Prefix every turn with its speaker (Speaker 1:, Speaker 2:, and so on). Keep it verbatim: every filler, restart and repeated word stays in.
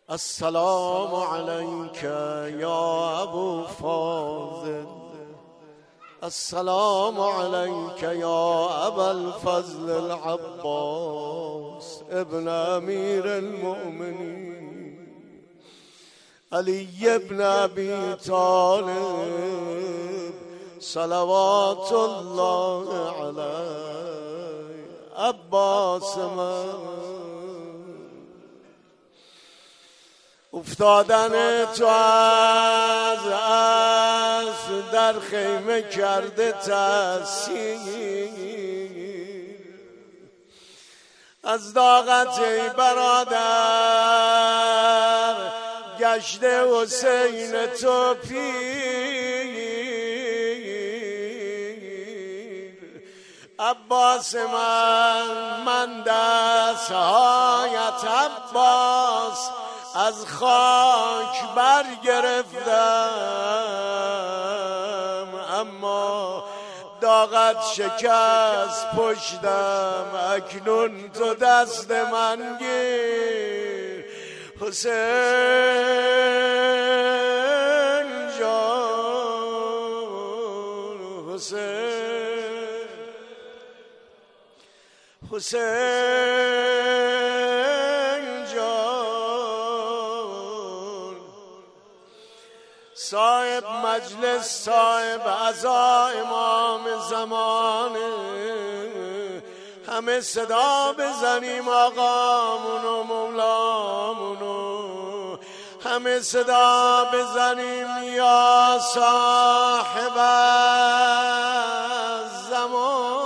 Speaker 1: السلام عليك يا أبو فاضل، السلام عليك يا أبا الفضل العباس ابن أمير المؤمنين علي بن أبي طالب صلوات الله عليه. عباس من افتادن تو از از در خیمه کرده تأثیر، از داغت ای برادر گشته حسین تو پیر. عباس من من دست هایت عباس از خاک برگرفتم، اما داغت شکست پشتم، اکنون تو دست من گیر. حسین جان، حسین حسین جان، صاحب مجلس صاحب عزا امام زمانه، همه صدا بزنیم آقامون و مولامونو، همه صدا بزنیم یا صاحب الزمان.